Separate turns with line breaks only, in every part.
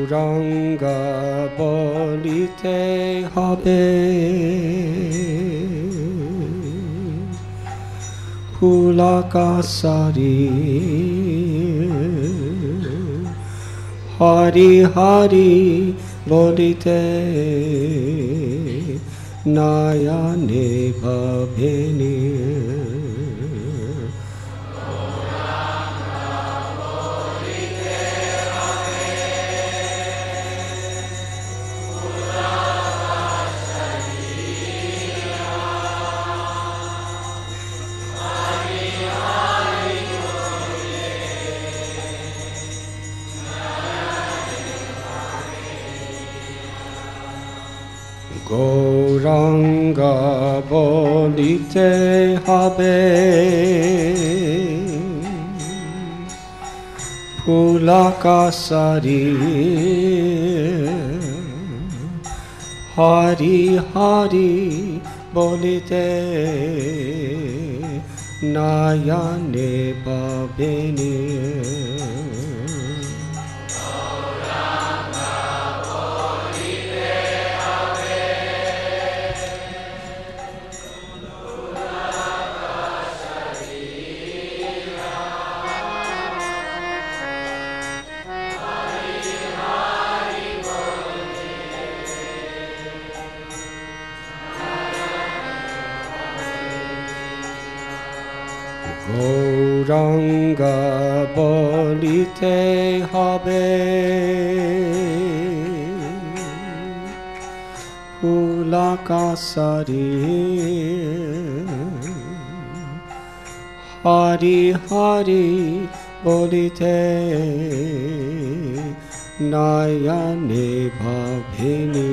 গৌরাঙ্গা বলিতে হবে ফুলাকাশারি হরি হরি বলিতে নয়নে ভাবেনি গৌরাঙ্গা বলিতে হবে ফুলাকাশারি হরি হরি বলিতে নয়নে ভাবেনি গৌরাঙ্গা বলিতে হবে ফুলাকাশারি হরি হরি বলিতে নয়নে ভাবেনি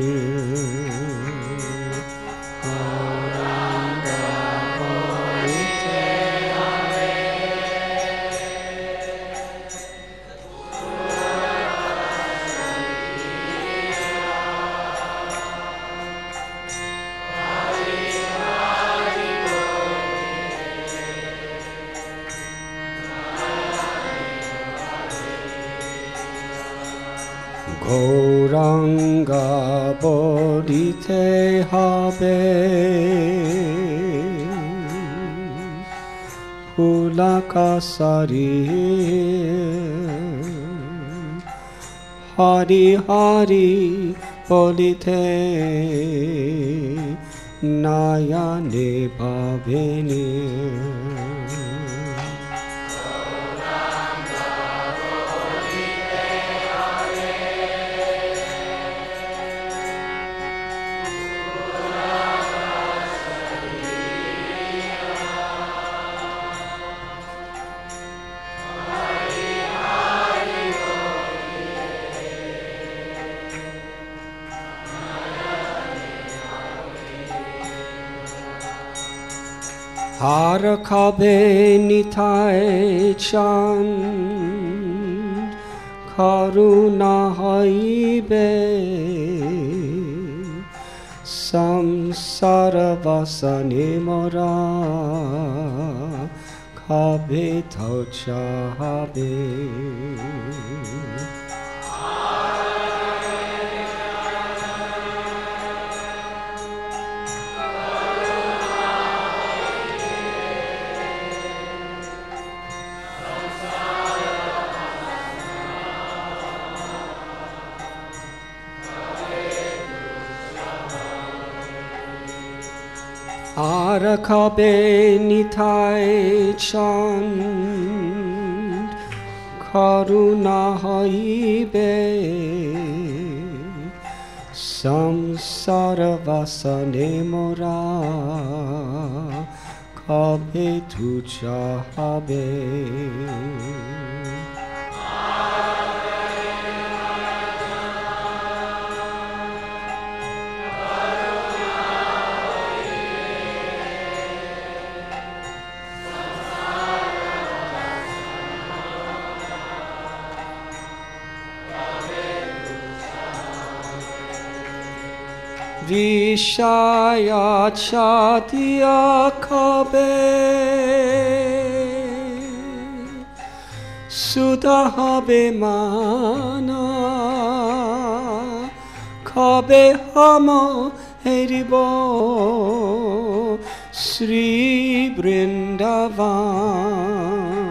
গৌরাঙ্গা বলিতে হবে ফুলাকাশারি হরি হরি বলিতে নয়নে ভাবেনি আর খাবে নিথায় চান করুণা হইবে সংসার বাসনে মরা খাবে তো চাহাবে আর খাবে নিথায় চান করুণা হইবে সংসার বাসনে মোরা কবে তু চাহাবে বিষয়া ছাতিয়া খাবে সুধা হবে মানা কবে হম হেরিব শ্রী বৃন্দাবন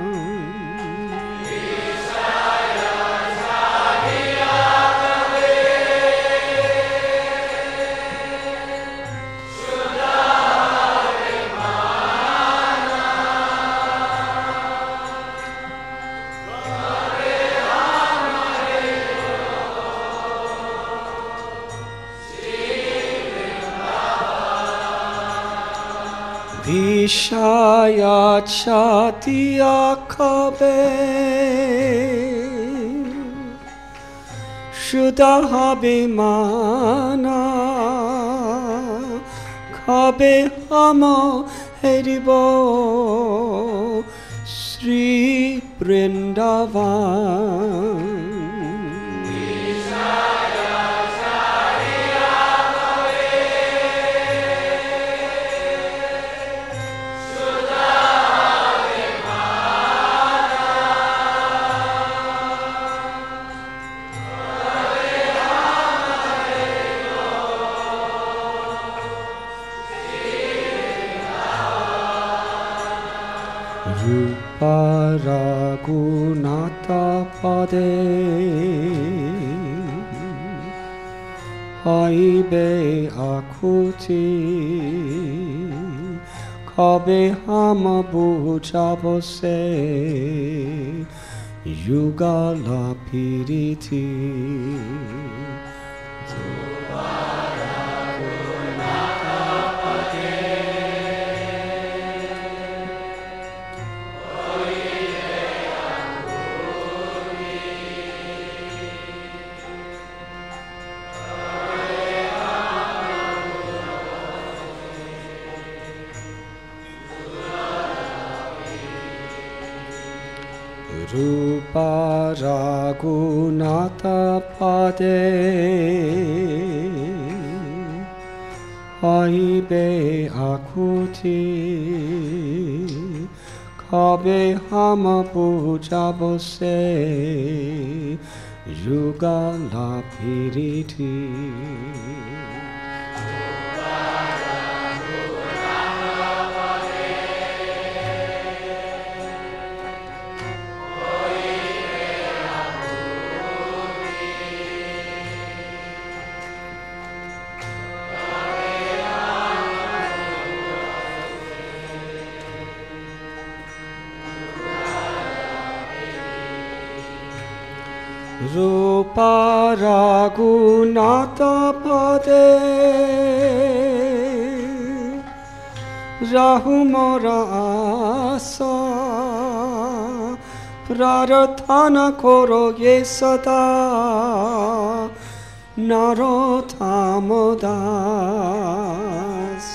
বিষয়া ছাতিয়া কবে সুধা হবে মানা কবে হম হেরিব শ্রী বৃন্দাবন রূপারাগুণাতা পদে হইবে আকুতি কবে হাম বুঝাব সে যুগল প্রীতি রূপারাগুণাতা পদে হইবে আকুতি কবে হাম বুঝাব সে যুগল প্রীতি রূপারাগুণাতা পদে রাহু মোরা আশা প্রার্থনা করো এ সদা নরোত্তম দাস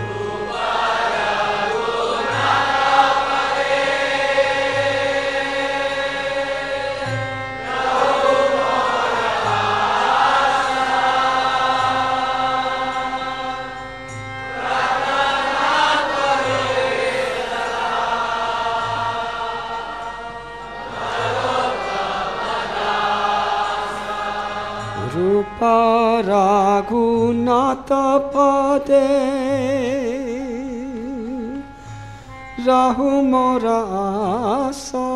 রূপারাগুণাতা পদে রাহু মোরা আশা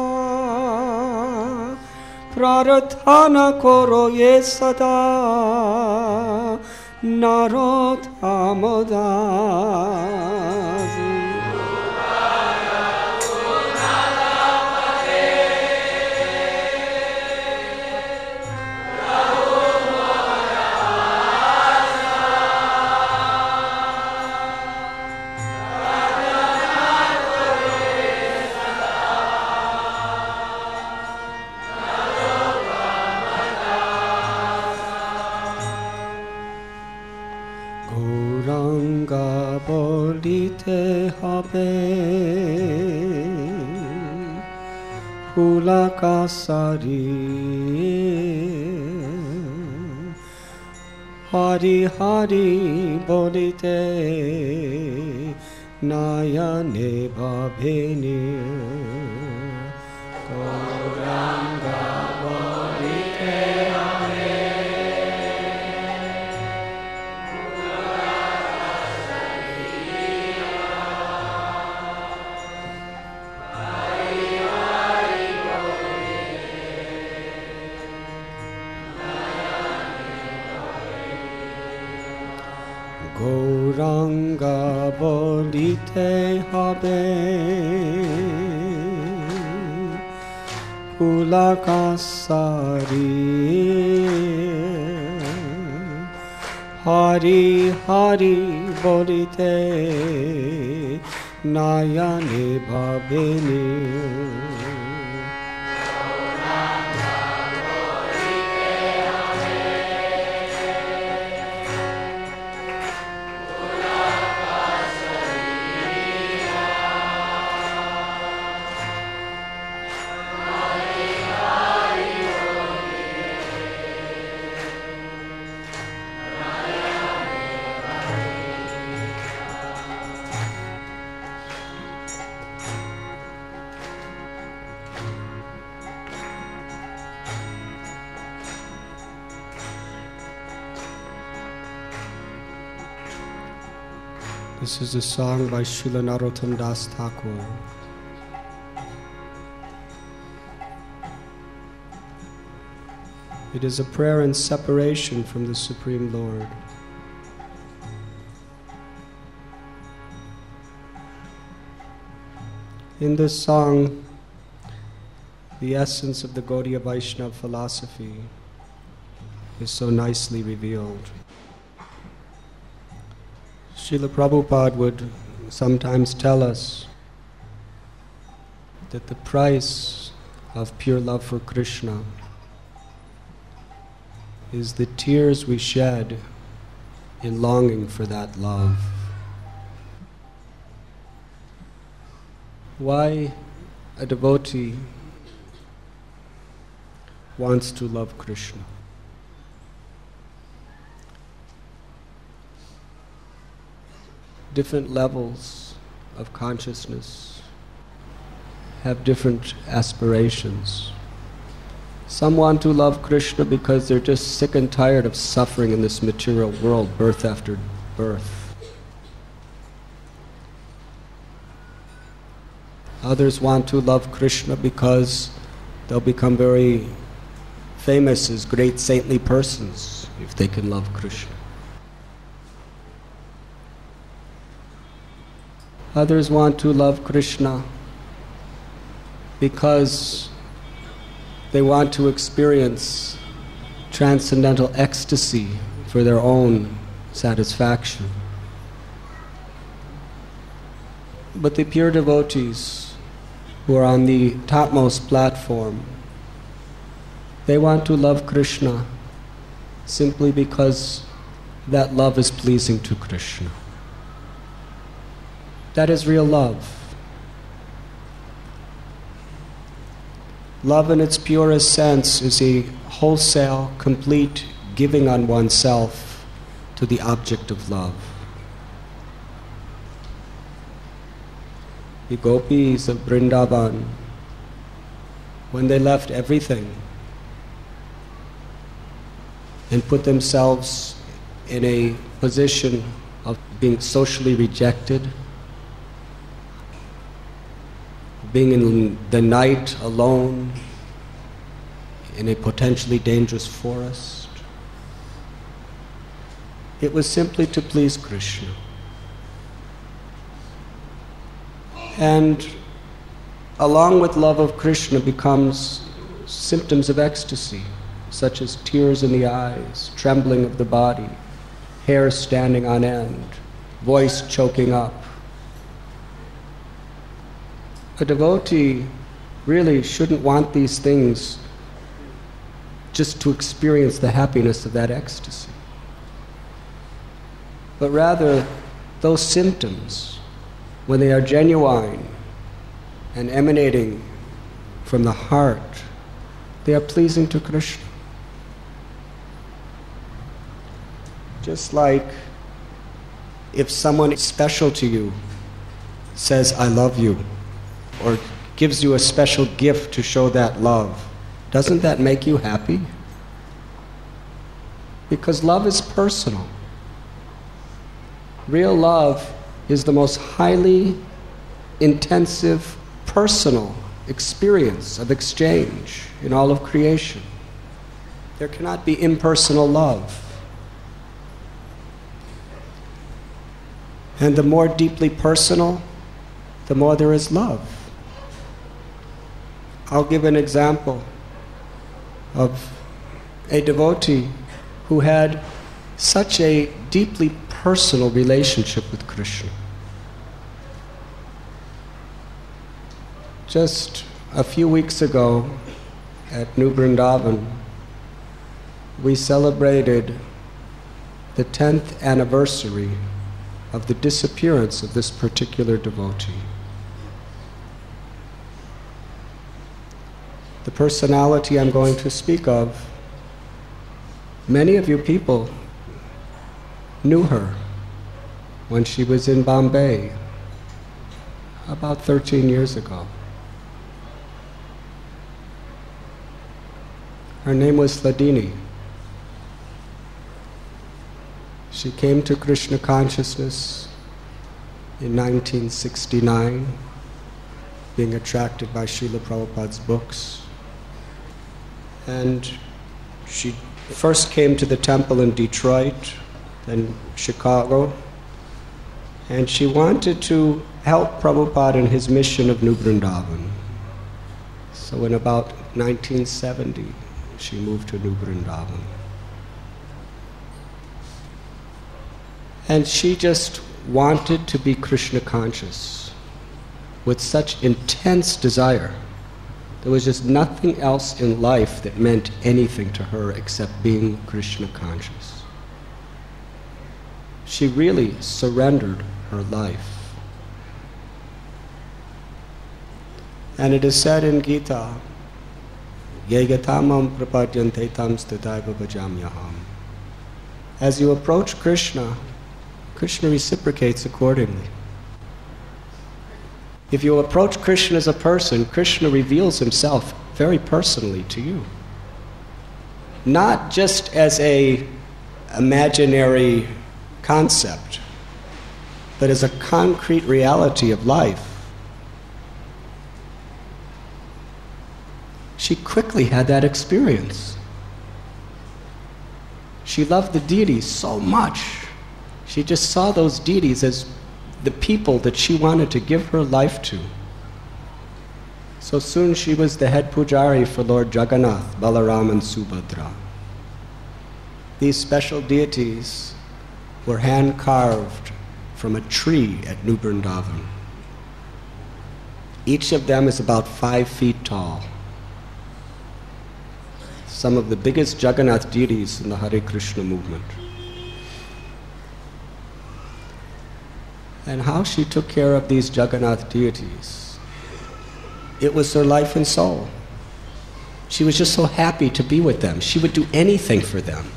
প্রার্থনা করো এ সদা নরোত্তম দাস গৌরাঙ্গা বলিতে হবে ফুলাকাশারি হরি হরি বলিতে নয়নে ভাবেনি গৌরাঙ্গা বলিতে হবে গৌরাঙ্গা বলিতে হবে পুলাকাসারি হরি হরি বলিতে নয়নে ভাবেনি This is a song by Srila Narottam Das Thakur. It is a prayer in separation from the Supreme Lord. In this song, the essence of the Gaudiya Vaishnava philosophy is so nicely revealed. Srila Prabhupada would sometimes tell us that the price of pure love for Krishna is the tears we shed in longing for that love. Why a devotee wants to love Krishna? Different levels of consciousness have different aspirations. Some want to love Krishna because they're just sick and tired of suffering in this material world, birth after birth. Others want to love Krishna because they'll become very famous as great saintly persons if they can love Krishna. Others want to love Krishna because they want to experience transcendental ecstasy for their own satisfaction. But the pure devotees who are on the topmost platform, they want to love Krishna simply because that love is pleasing to Krishna. That is real love. Love in its purest sense is a wholesale, complete giving on oneself to the object of love. The gopis of Vrindavan, when they left everything and put themselves in a position of being socially rejected, being in the night alone in a potentially dangerous forest, it was simply to please Krishna. And along with love of Krishna becomes symptoms of ecstasy, such as tears in the eyes, trembling of the body, hair standing on end, voice choking up. A devotee really shouldn't want these things just to experience the happiness of that ecstasy. But rather, those symptoms, when they are genuine and emanating from the heart, they are pleasing to Krishna. Just like if someone special to you says, "I love you," or gives you a special gift to show that love, doesn't that make you happy? Because love is personal. Real love is the most highly intensive, personal experience of exchange in all of creation. There cannot be impersonal love. And the more deeply personal, the more there is love. I'll give an example of a devotee who had such a deeply personal relationship with Krishna. Just a few weeks ago at New Vrindavan, we celebrated the 10th anniversary of the disappearance of this particular devotee. The personality I'm going to speak of, many of you people knew her when she was in Bombay about 13 years ago. Her name was Hladini. She came to Krishna consciousness in 1969, being attracted by Srila Prabhupada's books. And she first came to the temple in Detroit, then Chicago, and she wanted to help Prabhupada in his mission of New Vrindavan. So in about 1970, she moved to New Vrindavan. And she just wanted to be Krishna conscious with such intense desire. There was just nothing else in life that meant anything to her except being Krishna conscious. She really surrendered her life. And it is said in Gita, Yegatamam prapadyante tam stadaiva bhajamyaham. As you approach Krishna, Krishna reciprocates accordingly. If you approach Krishna as a person, Krishna reveals himself very personally to you. Not just as an imaginary concept, but as a concrete reality of life. She quickly had that experience. She loved the deities so much. She just saw those deities as the people that she wanted to give her life to. So soon she was the head pujari for Lord Jagannath, Balaram and Subhadra. These special deities were hand-carved from a tree at New Vrindavan. Each of them is about 5 feet tall. Some of the biggest Jagannath deities in the Hare Krishna movement. And how she took care of these Jagannath deities, it was her life and soul. She was just so happy to be with them. She would do anything for them.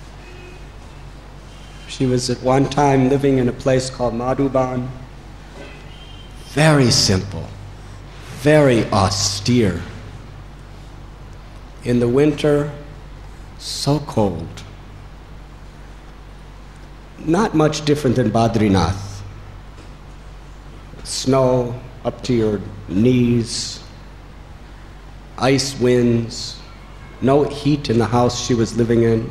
She was at one time living in a place called Madhuban. Very simple, very austere. In the winter, so cold. Not much different than Badrinath. Snow up to your knees, ice winds, no heat in the house she was living in.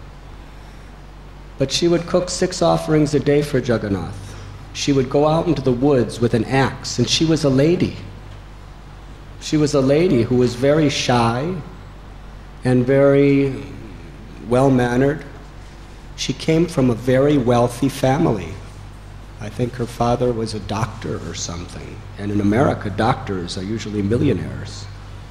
But she would cook 6 offerings a day for Jagannath. She would go out into the woods with an axe, and she was a lady. She was a lady who was very shy and very well-mannered. She came from a very wealthy family. I think her father was a doctor or something. And in America, doctors are usually millionaires.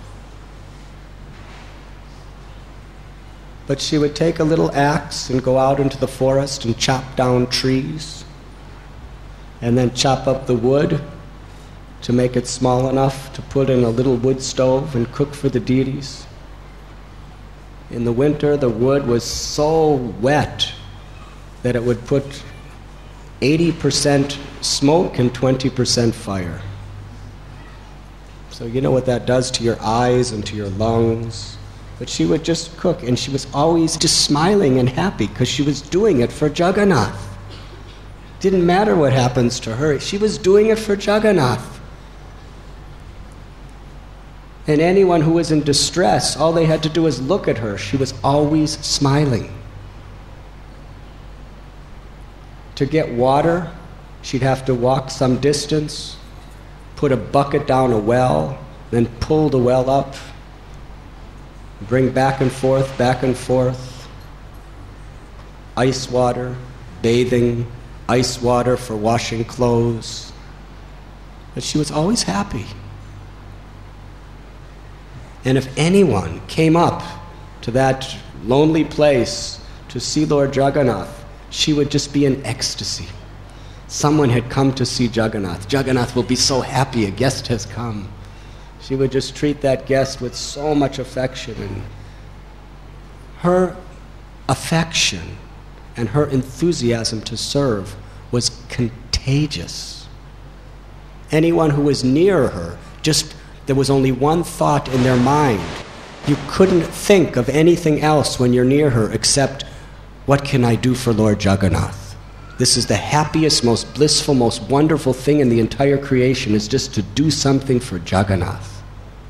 But she would take a little axe and go out into the forest and chop down trees, and then chop up the wood to make it small enough to put in a little wood stove and cook for the deities. In the winter, the wood was so wet that it would put 80% smoke and 20% fire. So you know what that does to your eyes and to your lungs. But she would just cook, and she was always just smiling and happy because she was doing it for Jagannath. Didn't matter what happens to her, she was doing it for Jagannath. And anyone who was in distress, all they had to do was look at her. She was always smiling. To get water, She'd have to walk some distance, put a bucket down a well, then pull the well up, bring back and forth, ice water, bathing, ice water for washing clothes. But she was always happy. And if anyone came up to that lonely place to see Lord Jagannath, she would just be in ecstasy. Someone had come to see Jagannath. Jagannath will be so happy a guest has come. She would just treat that guest with so much affection. And her affection and her enthusiasm to serve was contagious. Anyone who was near her, there was only one thought in their mind. You couldn't think of anything else when you're near her except, what can I do for Lord Jagannath? This is the happiest, most blissful, most wonderful thing in the entire creation, is just to do something for Jagannath.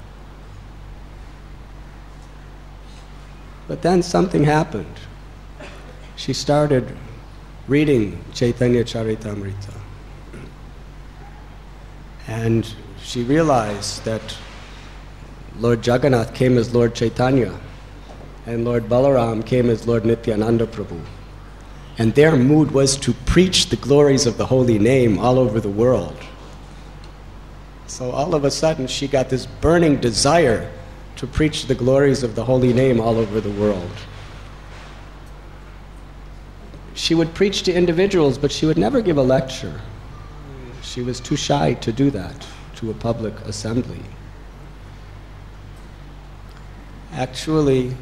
But then something happened. She started reading Chaitanya Charitamrita. And she realized that Lord Jagannath came as Lord Chaitanya, and Lord Balaram came as Lord Nityananda Prabhu. And their mood was to preach the glories of the holy name all over the world. So all of a sudden she got this burning desire to preach the glories of the holy name all over the world. She would preach to individuals, but she would never give a lecture. She was too shy to do that to a public assembly. Actually,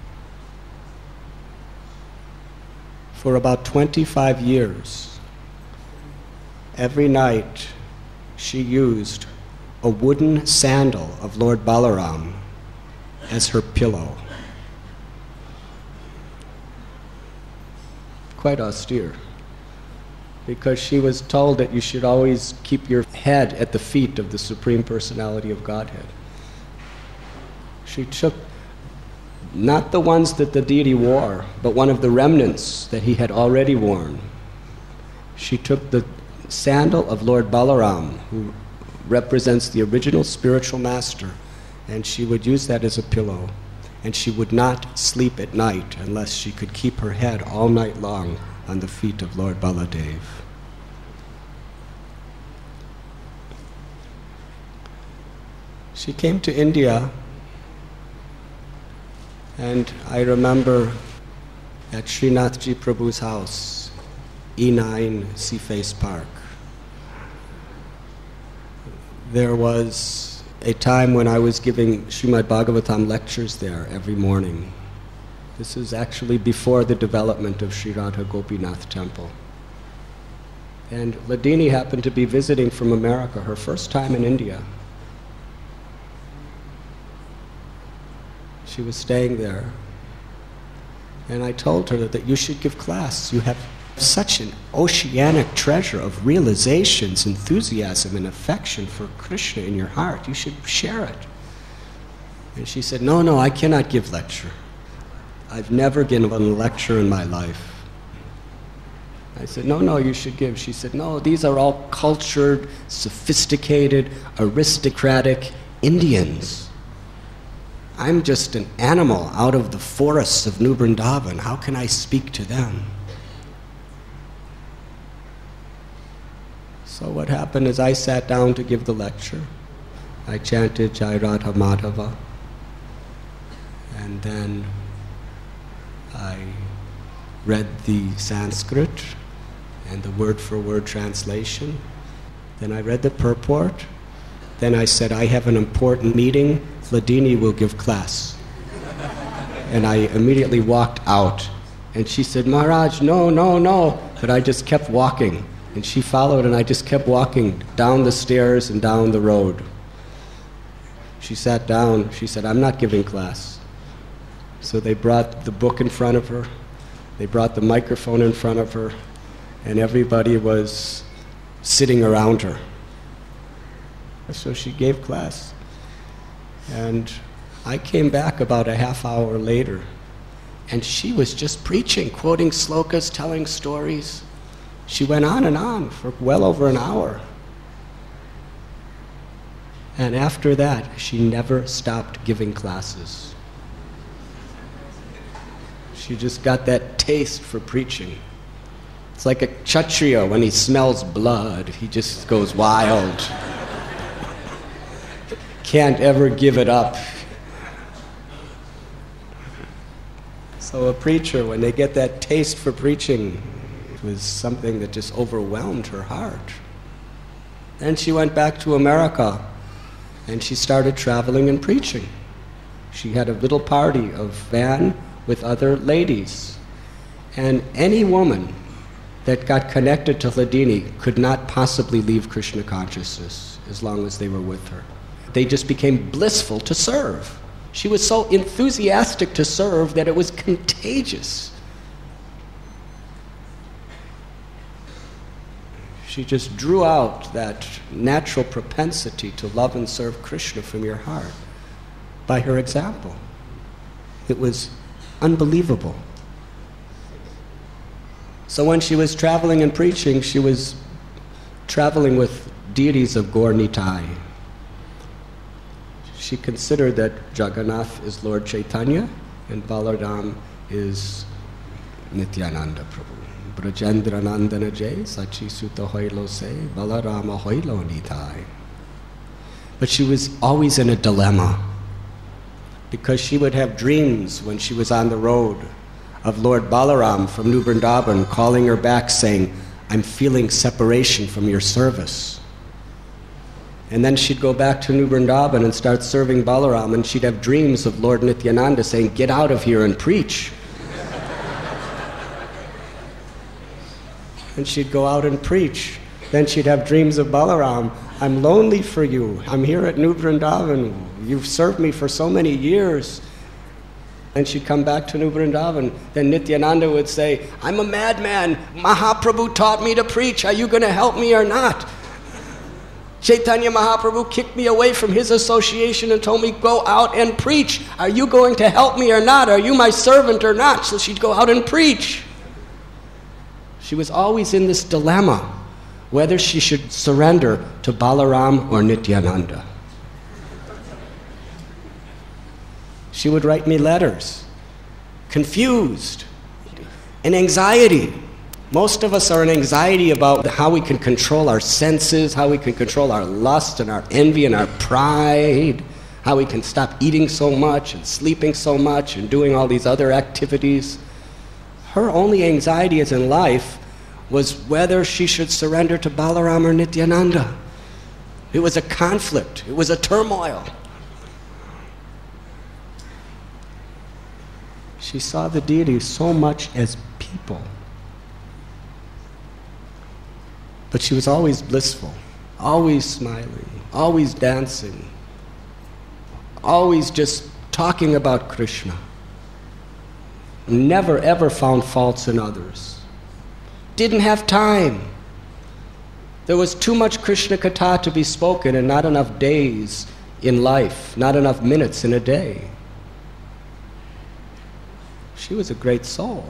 for about 25 years, every night she used a wooden sandal of Lord Balaram as her pillow. Quite austere, because she was told that you should always keep your head at the feet of the Supreme Personality of Godhead. She took not the ones that the deity wore, but one of the remnants that he had already worn. She took the sandal of Lord Balaram, who represents the original spiritual master, and she would use that as a pillow. And she would not sleep at night unless she could keep her head all night long on the feet of Lord Baladev. She came to India, and I remember at Srinathji Prabhu's house, E9 Seaface Park. There was a time when I was giving Srimad Bhagavatam lectures there every morning. This is actually before the development of Sri Radha Gopinath Temple. And Ladini happened to be visiting from America, her first time in India. She was staying there. And I told her that you should give class. You have such an oceanic treasure of realizations, enthusiasm, and affection for Krishna in your heart. You should share it. And she said, no, I cannot give lecture. I've never given a lecture in my life. I said, no, you should give. She said, no, these are all cultured, sophisticated, aristocratic Indians. I'm just an animal out of the forests of New Vrindavan. How can I speak to them? So what happened is I sat down to give the lecture. I chanted Jai Radha Madhava. And then I read the Sanskrit and the word-for-word translation. Then I read the purport. Then I said, I have an important meeting. Ladini will give class. And I immediately walked out. And she said, Maharaj, no. But I just kept walking. And she followed, and I just kept walking down the stairs and down the road. She sat down. She said, I'm not giving class. So they brought the book in front of her. They brought the microphone in front of her. And everybody was sitting around her. So she gave class. And I came back about a half hour later, and she was just preaching, quoting slokas, telling stories. She went on for well over an hour. And after that, she never stopped giving classes. She just got that taste for preaching. It's like a Kshatriya when he smells blood, he just goes wild. Can't ever give it up. So a preacher, when they get that taste for preaching, it was something that just overwhelmed her heart. Then she went back to America and she started traveling and preaching. She had a little party of van with other ladies. And any woman that got connected to Hladini could not possibly leave Krishna consciousness as long as they were with her. They just became blissful to serve. She was so enthusiastic to serve that it was contagious. She just drew out that natural propensity to love and serve Krishna from your heart by her example. It was unbelievable. So when she was traveling and preaching, she was traveling with deities of Gaur Nitai. She considered that Jagannath is Lord Chaitanya and Balaram is Nityananda Prabhu. Brajendra Nandana Jai Sachi Sutta Hoilo Se Balarama Hoilo Nitai. But she was always in a dilemma because she would have dreams when she was on the road of Lord Balaram from New Vrindavan calling her back saying, "I'm feeling separation from your service." And then she'd go back to New Vrindavan and start serving Balaram, and she'd have dreams of Lord Nityananda saying, "Get out of here and preach." And she'd go out and preach. Then she'd have dreams of Balaram. "I'm lonely for you. I'm here at New Vrindavan. You've served me for so many years." And she'd come back to New Vrindavan. Then Nityananda would say, "I'm a madman. Mahaprabhu taught me to preach. Are you going to help me or not? Chaitanya Mahaprabhu kicked me away from his association and told me, go out and preach. Are you going to help me or not? Are you my servant or not?" So she'd go out and preach. She was always in this dilemma, whether she should surrender to Balaram or Nityananda. She would write me letters, confused, and anxiety. Most of us are in anxiety about how we can control our senses, how we can control our lust and our envy and our pride, how we can stop eating so much and sleeping so much and doing all these other activities. Her only anxiety in life was whether she should surrender to Balaram or Nityananda. It was a conflict. It was a turmoil. She saw the deities so much as people. But she was always blissful, always smiling, always dancing, always just talking about Krishna. Never ever found faults in others. Didn't have time. There was too much Krishna Katha to be spoken and not enough days in life, not enough minutes in a day. She was a great soul.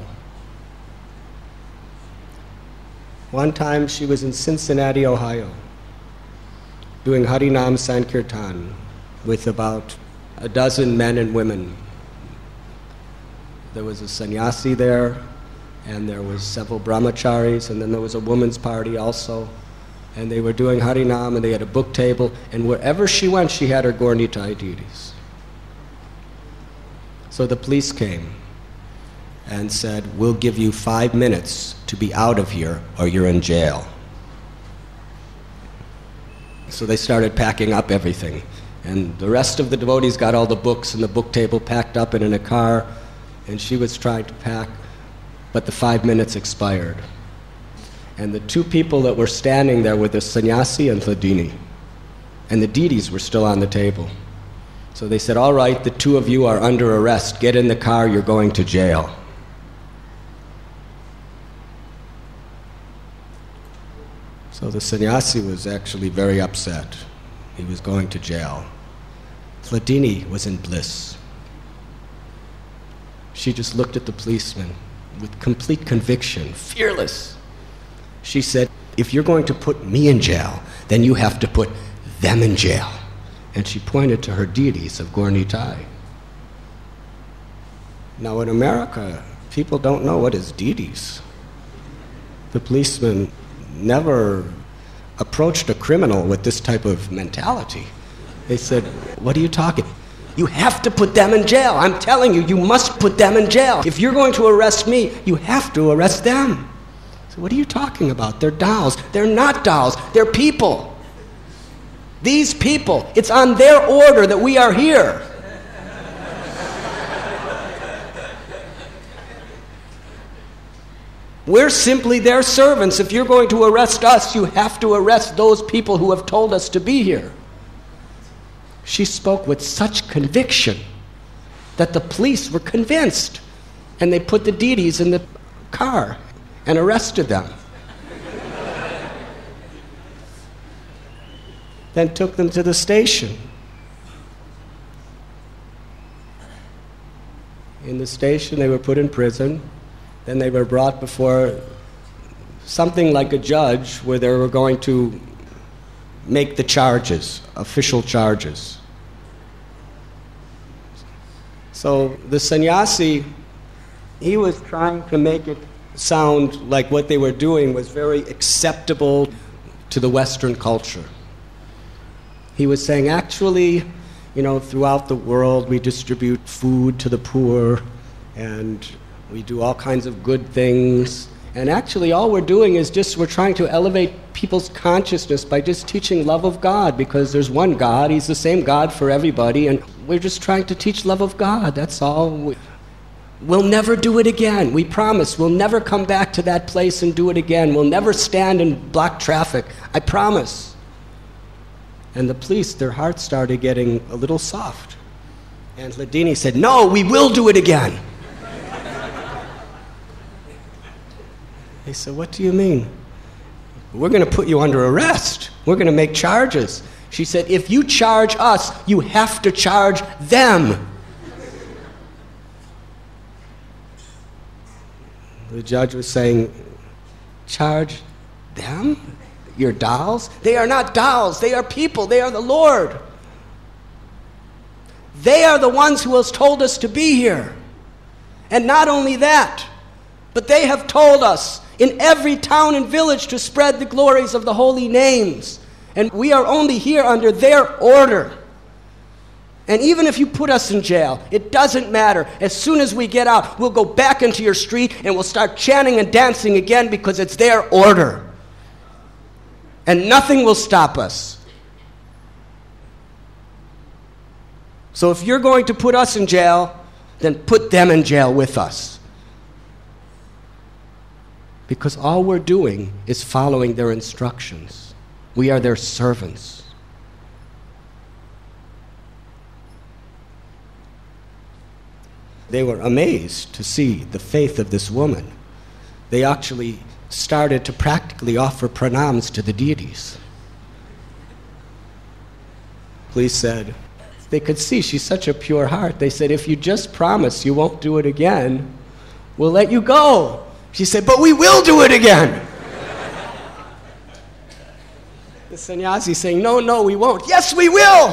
One time she was in Cincinnati, Ohio, doing Harinam Sankirtan with about a dozen men and women. There was a sannyasi there, and there was several brahmacharis, and then there was a women's party also. And they were doing Harinam, and they had a book table, and wherever she went, she had her Gaur Nitai deities. So the police came and said, "We'll give you 5 minutes to be out of here or you're in jail." So they started packing up everything. And the rest of the devotees got all the books and the book table packed up and in a car, and she was trying to pack, but the 5 minutes expired. And the 2 people that were standing there were the sannyasi and Hladini, and the deities were still on the table. So they said, "All right, the 2 of you are under arrest. Get in the car, you're going to jail." So the sannyasi was actually very upset. He was going to jail. Hladini was in bliss. She just looked at the policeman with complete conviction, fearless. She said, if you're going to put me in jail, then you have to put them in jail. And she pointed to her deities of Gaur Nitai. Now in America, people don't know what is deities. The policeman never approached a criminal with this type of mentality. They said, what are you talking? You have to put them in jail. I'm telling you, you must put them in jail. If you're going to arrest me, you have to arrest them. So what are you talking about? They're dolls. They're not dolls. They're people. These people, it's on their order that we are here. We're simply their servants. If you're going to arrest us, you have to arrest those people who have told us to be here. She spoke with such conviction that the police were convinced, and they put the deities in the car and arrested them. Then took them to the station. In the station, they were put in prison. Then they were brought before something like a judge where they were going to make the charges, official charges. So the sannyasi, he was trying to make it sound like what they were doing was very acceptable to the Western culture. He was saying, actually, throughout the world we distribute food to the poor and we do all kinds of good things. And actually all we're doing is we're trying to elevate people's consciousness by just teaching love of God, because there's one God, He's the same God for everybody, and we're just trying to teach love of God, that's all. We'll never do it again, we promise. We'll never come back to that place and do it again. We'll never stand and block traffic, I promise. And the police, their hearts started getting a little soft. And Hladini said, no, we will do it again. They said, what do you mean? We're going to put you under arrest. We're going to make charges. She said, if you charge us, you have to charge them. The judge was saying, charge them? Your dolls? They are not dolls. They are people. They are the Lord. They are the ones who has told us to be here. And not only that, but they have told us in every town and village to spread the glories of the holy names. And we are only here under their order. And even if you put us in jail, it doesn't matter. As soon as we get out, we'll go back into your street and we'll start chanting and dancing again, because it's their order. And nothing will stop us. So if you're going to put us in jail, then put them in jail with us. Because all we're doing is following their instructions. We are their servants. They were amazed to see the faith of this woman. They actually started to practically offer pranams to the deities. Police said, they could see she's such a pure heart. They said, if you just promise you won't do it again, we'll let you go. She said, but we will do it again. The sannyasi saying, no, we won't. Yes, we will.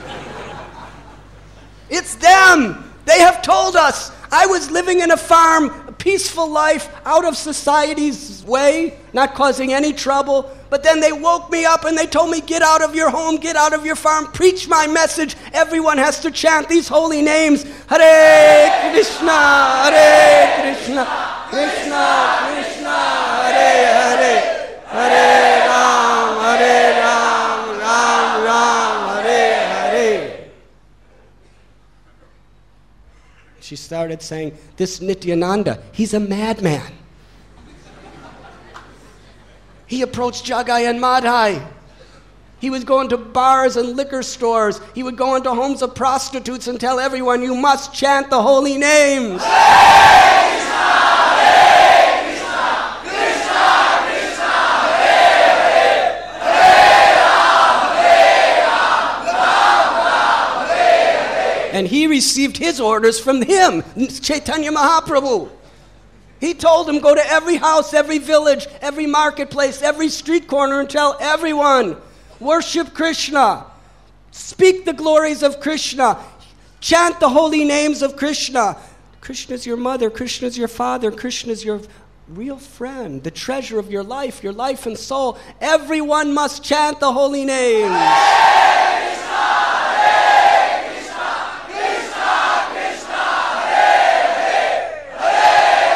It's them. They have told us. I was living in a farm, a peaceful life, out of society's way, not causing any trouble. But then they woke me up and they told me, get out of your home, get out of your farm, preach my message. Everyone has to chant these holy names. Hare Krishna, Hare Krishna, Krishna Krishna, Hare Hare, Hare Ram, Ram Ram, Hare Hare. She started saying, this Nityananda, he's a madman. He approached Jagai and Madhai. He was going to bars and liquor stores. He would go into homes of prostitutes and tell everyone, you must chant the holy names. Hare Krishna, Hare Krishna, Krishna Krishna, Hare Hare, Hare Ram, Ram Hare Hare. And he received his orders from him, Chaitanya Mahaprabhu. He told them, go to every house, every village, every marketplace, every street corner and tell everyone, worship Krishna. Speak the glories of Krishna. Chant the holy names of Krishna. Krishna is your mother, Krishna is your father, Krishna is your real friend, the treasure of your life and soul. Everyone must chant the holy names. Hare Krishna, Hare Krishna, Krishna Krishna, Hare Hare, Hare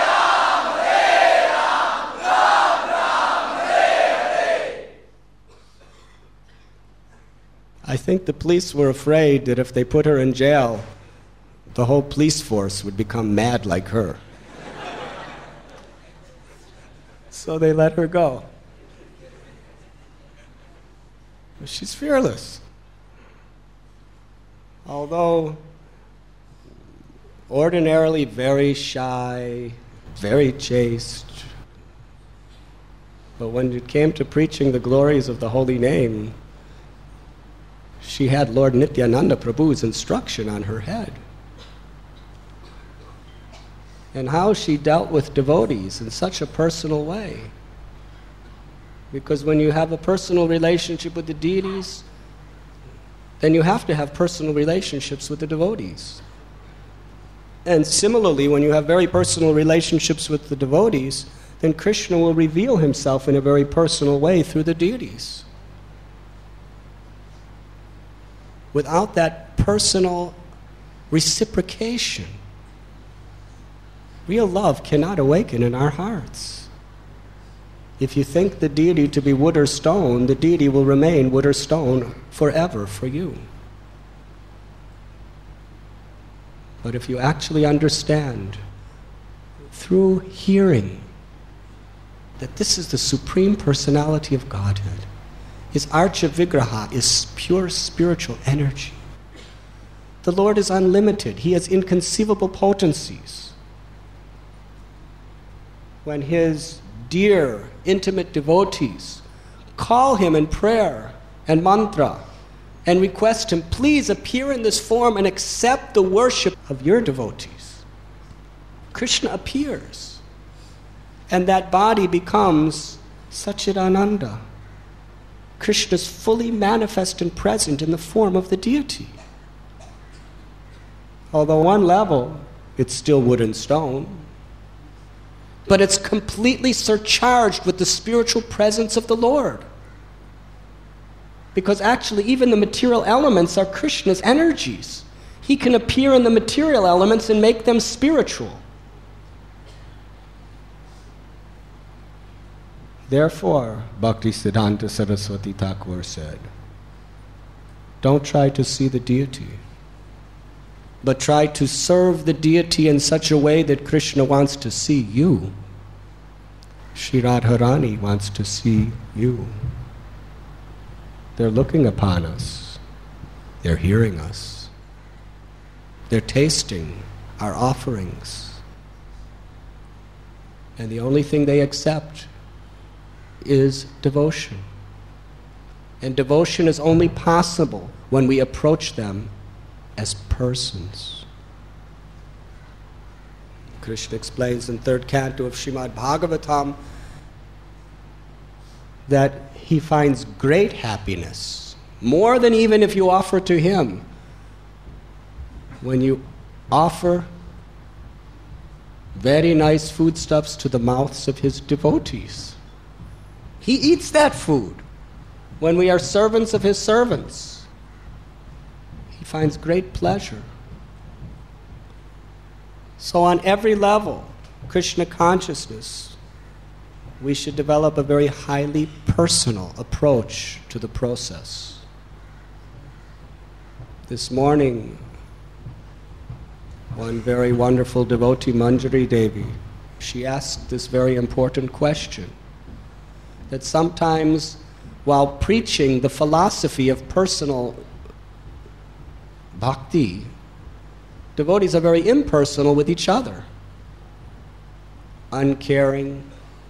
Ram, Ram Ram, Hare Hare. I think the police were afraid that if they put her in jail, the whole police force would become mad like her. So they let her go. She's fearless. Although ordinarily very shy, very chaste, but when it came to preaching the glories of the holy name, she had Lord Nityananda Prabhu's instruction on her head. And how she dealt with devotees in such a personal way. Because when you have a personal relationship with the deities, then you have to have personal relationships with the devotees. And similarly, when you have very personal relationships with the devotees, then Krishna will reveal himself in a very personal way through the deities. Without that personal reciprocation, real love cannot awaken in our hearts. If you think the deity to be wood or stone, the deity will remain wood or stone forever for you. But if you actually understand through hearing that this is the Supreme Personality of Godhead, his Archa Vigraha is pure spiritual energy. The Lord is unlimited. He has inconceivable potencies. When his dear, intimate devotees call him in prayer and mantra and request him, please appear in this form and accept the worship of your devotees, Krishna appears. And that body becomes Satchidananda. Krishna is fully manifest and present in the form of the deity. Although on one level, it's still wood and stone, but it's completely surcharged with the spiritual presence of the Lord. Because actually, even the material elements are Krishna's energies. He can appear in the material elements and make them spiritual. Therefore, Bhaktisiddhanta Saraswati Thakur said, don't try to see the deity, but try to serve the deity in such a way that Krishna wants to see you. Shri Radharani wants to see you. They're looking upon us. They're hearing us. They're tasting our offerings. And the only thing they accept is devotion. And devotion is only possible when we approach them as persons. Krishna explains in 3rd canto of Srimad Bhagavatam that he finds great happiness, more than even if you offer to him, when you offer very nice foodstuffs to the mouths of his devotees. He eats that food when we are servants of his servants. He finds great pleasure. So on every level, Krishna consciousness, we should develop a very highly personal approach to the process. This morning, one very wonderful devotee, Manjari Devi, she asked this very important question, that sometimes while preaching the philosophy of personal bhakti, devotees are very impersonal with each other, uncaring,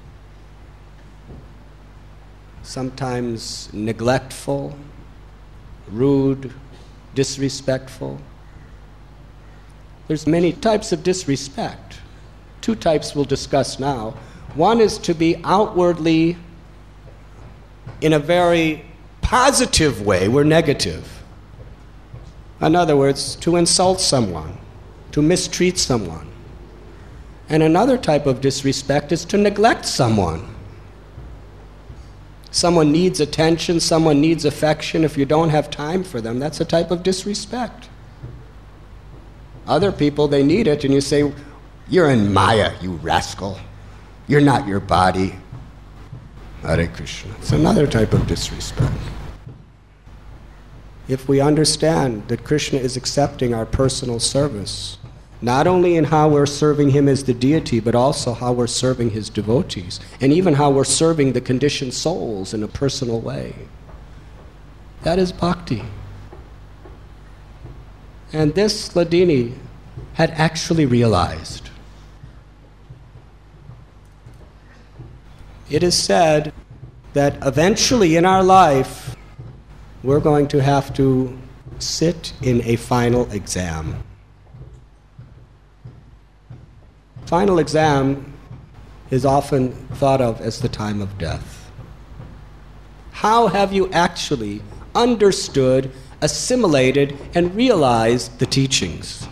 sometimes neglectful, rude, disrespectful. There's many types of disrespect. two types we'll discuss now. One is to be outwardly, in a very positive way, we're negative. In other words, to insult someone, to mistreat someone. And another type of disrespect is to neglect someone. Someone needs attention, someone needs affection. If you don't have time for them, that's a type of disrespect. Other people, they need it, and you say, "You're in Maya, you rascal. You're not your body." Hare Krishna. It's another type of disrespect. If we understand that Krishna is accepting our personal service, not only in how we're serving him as the deity, but also how we're serving his devotees, and even how we're serving the conditioned souls in a personal way, that is bhakti. And this Hladini had actually realized. It is said that eventually in our life, we're going to have to sit in a final exam. Final exam is often thought of as the time of death. How have you actually understood, assimilated, and realized the teachings?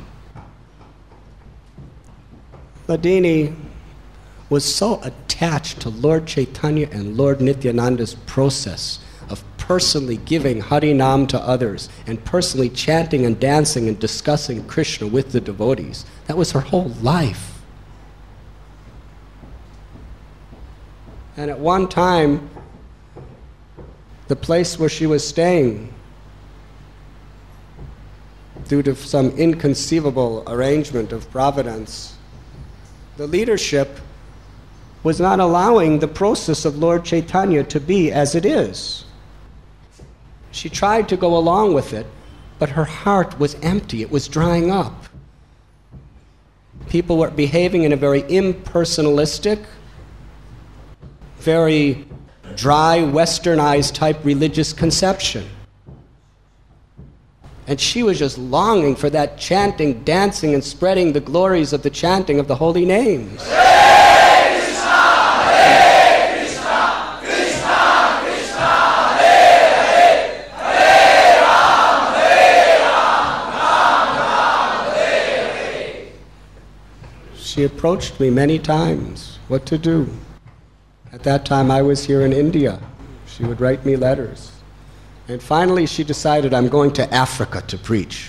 Hladini was so attached to Lord Chaitanya and Lord Nityananda's process of personally giving Harinam to others and personally chanting and dancing and discussing Krishna with the devotees. That was her whole life. And at one time, the place where she was staying, due to some inconceivable arrangement of providence, the leadership was not allowing the process of Lord Chaitanya to be as it is. She tried to go along with it, but her heart was empty. It was drying up. People were behaving in a very impersonalistic, very dry, westernized type religious conception. And she was just longing for that chanting, dancing, and spreading the glories of the chanting of the holy names.
Hare Krishna, Hare Krishna, Krishna Krishna, Hare Hare, Hare Ram, Ram Ram, Hare Hare.
She approached me many times, what to do. At that time I was here in India. She would write me letters. And finally she decided, I'm going to Africa to preach.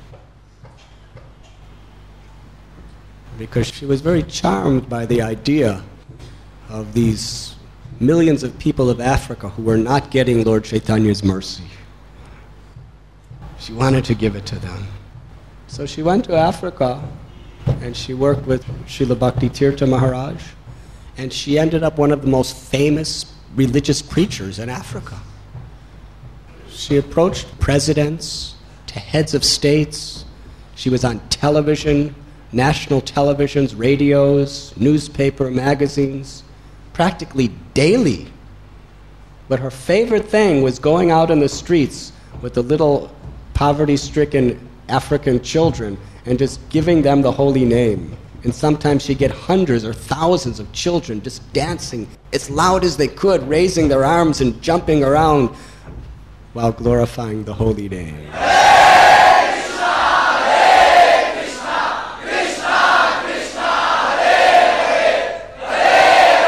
Because she was very charmed by the idea of these millions of people of Africa who were not getting Lord Chaitanya's mercy. She wanted to give it to them. So she went to Africa and she worked with Srila Bhakti Tirtha Maharaj, and she ended up one of the most famous religious preachers in Africa. She approached presidents, to heads of states. She was on television, national televisions, radios, newspaper, magazines, practically daily. But her favorite thing was going out in the streets with the little poverty-stricken African children and just giving them the holy name. And sometimes she'd get hundreds or thousands of children just dancing as loud as they could, raising their arms and jumping around while glorifying the holy name.
Hare Krishna, Hare Krishna, Krishna Krishna, Hare Hare, Hare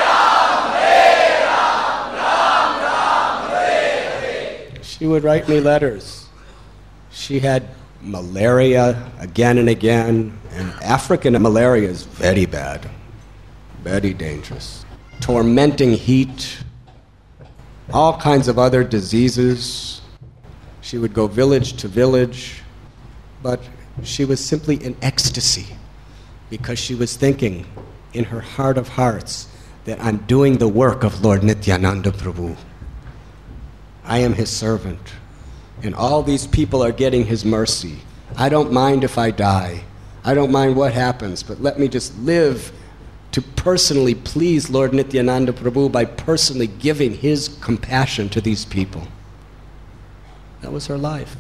Ram, Ram Ram, Hare Hare.
She would write me letters. She had malaria again and again, and African malaria is very bad, very dangerous. Tormenting heat, all kinds of other diseases. She would go village to village, but she was simply in ecstasy because she was thinking in her heart of hearts that I'm doing the work of Lord Nityananda Prabhu. I am his servant, and all these people are getting his mercy. I don't mind if I die. I don't mind what happens, but let me just live to personally please Lord Nityananda Prabhu by personally giving his compassion to these people. That was her life.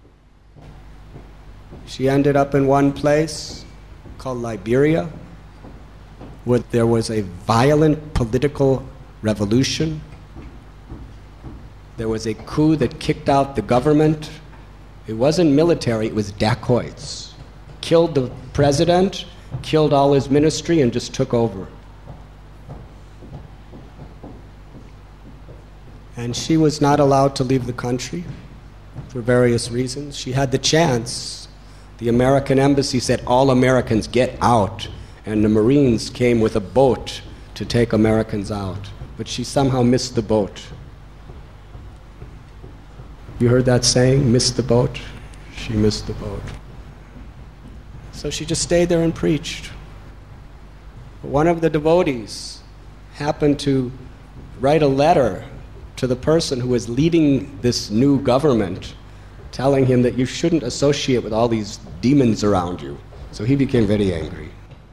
She ended up in one place called Liberia, where there was a violent political revolution. There was a coup that kicked out the government. It wasn't military, it was dacoits. Killed the president, killed all his ministry, and just took over. And she was not allowed to leave the country for various reasons. She had the chance. The American embassy said, all Americans get out. And the Marines came with a boat to take Americans out. But she somehow missed the boat. You heard that saying, missed the boat? She missed the boat. So she just stayed there and preached. One of the devotees happened to write a letter to the person who was leading this new government, telling him that you shouldn't associate with all these demons around you. So he became very angry.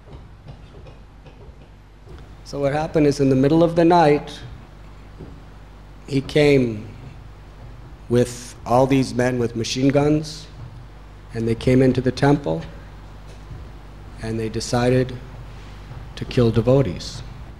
So what happened is, in the middle of the night, he came with all these men with machine guns, and they came into the temple, and they decided to kill devotees.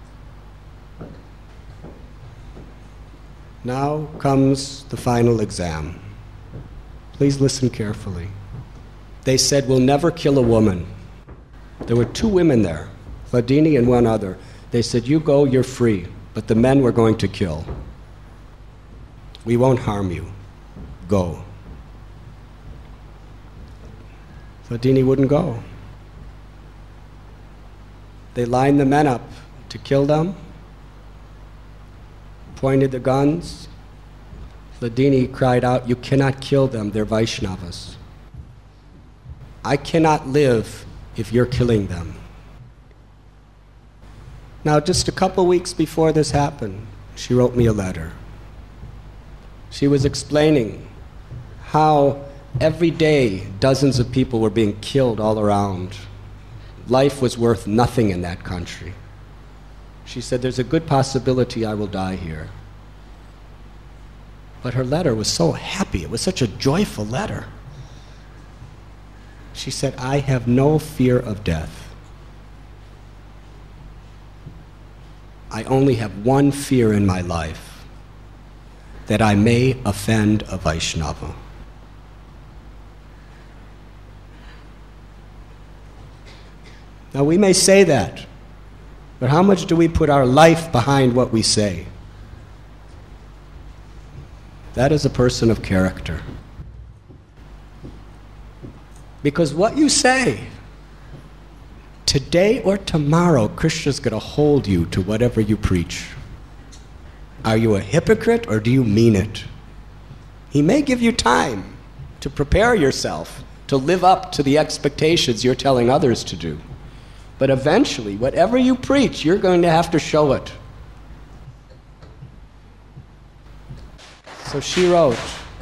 Now comes the final exam. Please listen carefully. They said, we'll never kill a woman. There were 2 women there, Hladini and one other. They said, you go, you're free, but the men we're going to kill. We won't harm you. Go. Hladini wouldn't go. They lined the men up to kill them, pointed the guns. Hladini cried out, you cannot kill them, they're Vaishnavas. I cannot live if you're killing them. Now, just a couple weeks before this happened, she wrote me a letter. She was explaining how every day dozens of people were being killed all around. Life was worth nothing in that country. She said, there's a good possibility I will die here. But her letter was so happy. It was such a joyful letter. She said, I have no fear of death. I only have one fear in my life, that I may offend a Vaishnava. Now, we may say that, but how much do we put our life behind what we say? That is a person of character. Because what you say, today or tomorrow, Krishna's going to hold you to whatever you preach. Are you a hypocrite or do you mean it? He may give you time to prepare yourself to live up to the expectations you're telling others to do. But eventually, whatever you preach, you're going to have to show it. So she wrote,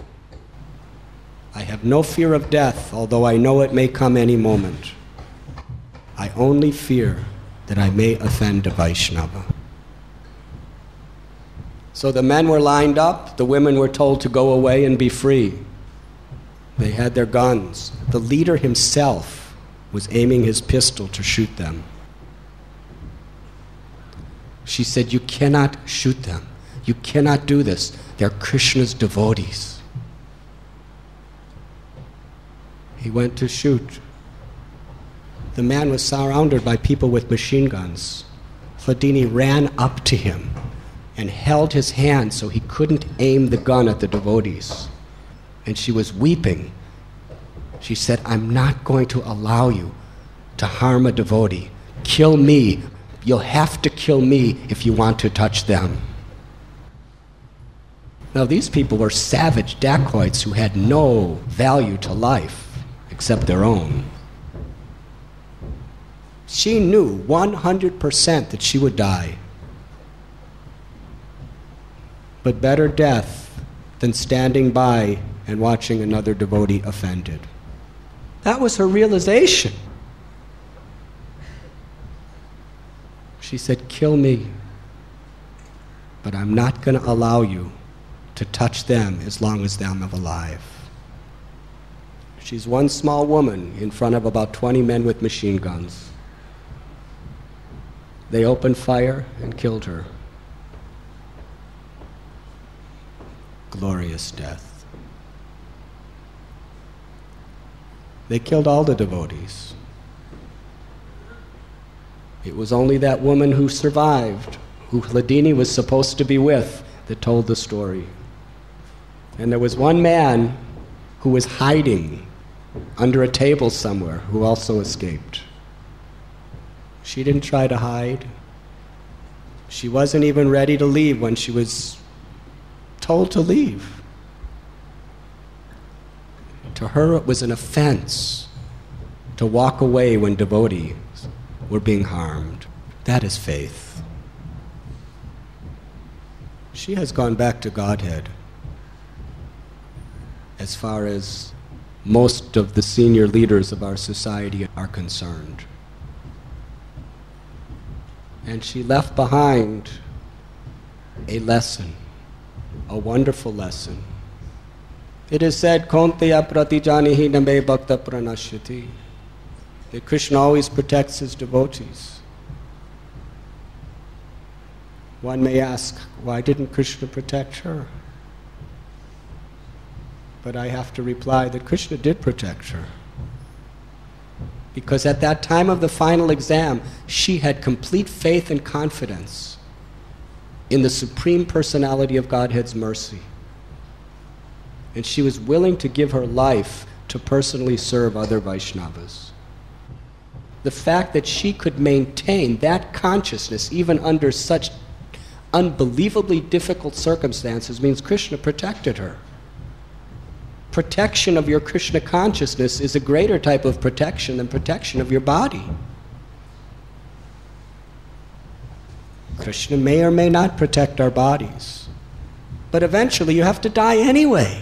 I have no fear of death, although I know it may come any moment. I only fear that I may offend a Vaishnava. So the men were lined up, the women were told to go away and be free. They had their guns. The leader himself was aiming his pistol to shoot them. She said, you cannot shoot them. You cannot do this. They're Krishna's devotees. He went to shoot. The man was surrounded by people with machine guns. Hladini ran up to him and held his hand so he couldn't aim the gun at the devotees. And she was weeping. She said, I'm not going to allow you to harm a devotee. Kill me. You'll have to kill me if you want to touch them. Now, these people were savage dacoits who had no value to life except their own. She knew 100% that she would die. But better death than standing by and watching another devotee offended. That was her realization. She said, kill me, but I'm not going to allow you to touch them as long as I'm alive. She's one small woman in front of about 20 men with machine guns. They opened fire and killed her. Glorious death. They killed all the devotees. It was only that woman who survived, who Hladini was supposed to be with, that told the story. And there was one man who was hiding under a table somewhere who also escaped. She didn't try to hide. She wasn't even ready to leave when she was told to leave. To her, it was an offense to walk away when devotees were being harmed. That is faith. She has gone back to Godhead as far as most of the senior leaders of our society are concerned. And she left behind a lesson, a wonderful lesson. It is said, Kaunteya pratijanihi name bhakta pranashyati, that Krishna always protects his devotees. One may ask, why didn't Krishna protect her? But I have to reply that Krishna did protect her. Because at that time of the final exam, she had complete faith and confidence in the Supreme Personality of Godhead's mercy. And she was willing to give her life to personally serve other Vaishnavas. The fact that she could maintain that consciousness even under such unbelievably difficult circumstances means Krishna protected her. Protection of your Krishna consciousness is a greater type of protection than protection of your body. Krishna may or may not protect our bodies, but eventually you have to die anyway.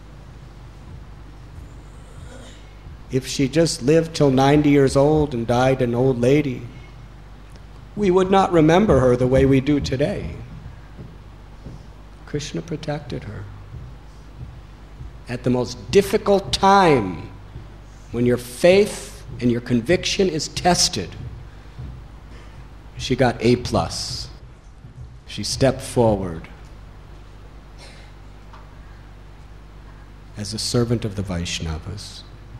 If she just lived till 90 years old and died an old lady, we would not remember her the way we do today. Krishna protected her. At the most difficult time, when your faith and your conviction is tested, she got A+. She stepped forward as a servant of the Vaishnavas.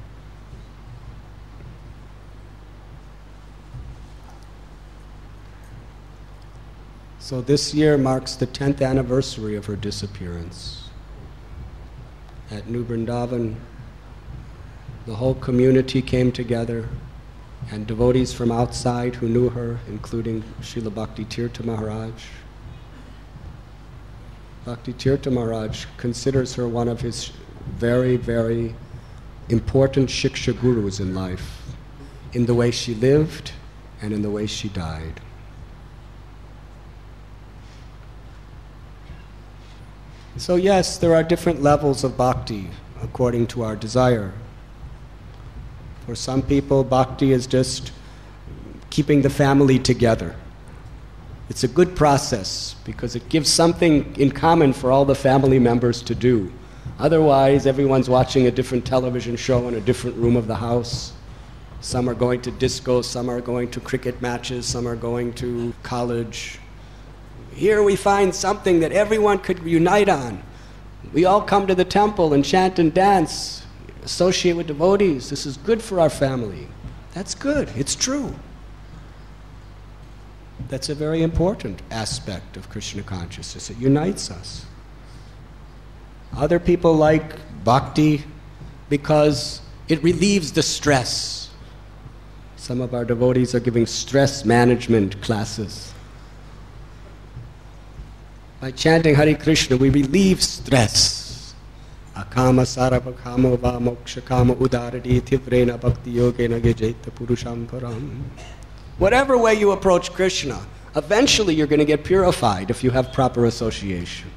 So this year marks the 10th anniversary of her disappearance. At New Vrindavan, the whole community came together, and devotees from outside who knew her, including Srila Bhakti Tirtha Maharaj. Bhakti Tirtha Maharaj considers her one of his very, very important Shiksha gurus in life, in the way she lived and in the way she died. So yes, there are different levels of bhakti according to our desire. For some people, bhakti is just keeping the family together. It's a good process because it gives something in common for all the family members to do. Otherwise, everyone's watching a different television show in a different room of the house. Some are going to disco, some are going to cricket matches, some are going to college. Here we find something that everyone could unite on. We all come to the temple and chant and dance, associate with devotees. This is good for our family. That's good. It's true. That's a very important aspect of Krishna consciousness. It unites us. Other people like bhakti because it relieves the stress. Some of our devotees are giving stress management classes. By chanting Hare Krishna, we relieve stress. Akama sarabhakama va mokshakama udaradi tivrena bhakti yogena gejeta purusham param. Whatever way you approach Krishna, eventually you're going to get purified if you have proper association.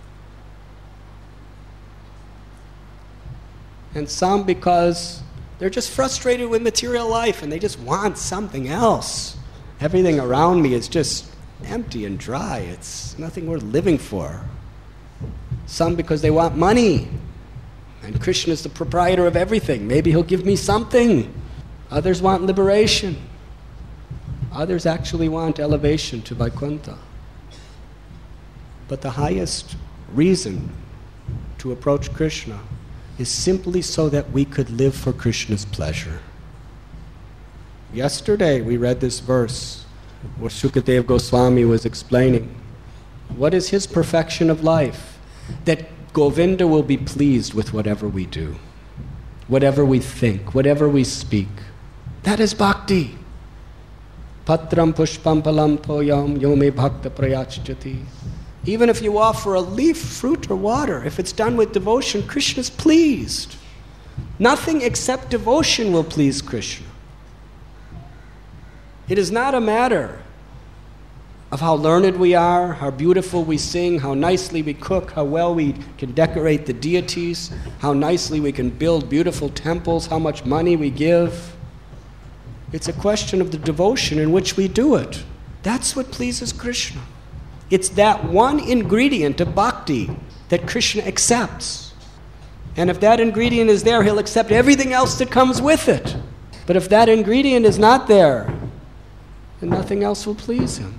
And some because they're just frustrated with material life and they just want something else. Everything around me is just empty and dry. It's nothing worth living for. Some because they want money. And Krishna is the proprietor of everything. Maybe he'll give me something. Others want liberation. Others actually want elevation to Vaikuntha. But the highest reason to approach Krishna is simply so that we could live for Krishna's pleasure. Yesterday we read this verse where Sukadeva Goswami was explaining what is his perfection of life? That Govinda will be pleased with whatever we do, whatever we think, whatever we speak. That is bhakti. Patram pushpam palam toyam yome bhakta prayachjati. Even if you offer a leaf, fruit, or water, if it's done with devotion, Krishna is pleased. Nothing except devotion will please Krishna. It is not a matter of how learned we are, how beautiful we sing, how nicely we cook, how well we can decorate the deities, how nicely we can build beautiful temples, how much money we give. It's a question of the devotion in which we do it. That's what pleases Krishna. It's that one ingredient of bhakti that Krishna accepts. And if that ingredient is there, he'll accept everything else that comes with it. But if that ingredient is not there, then nothing else will please him.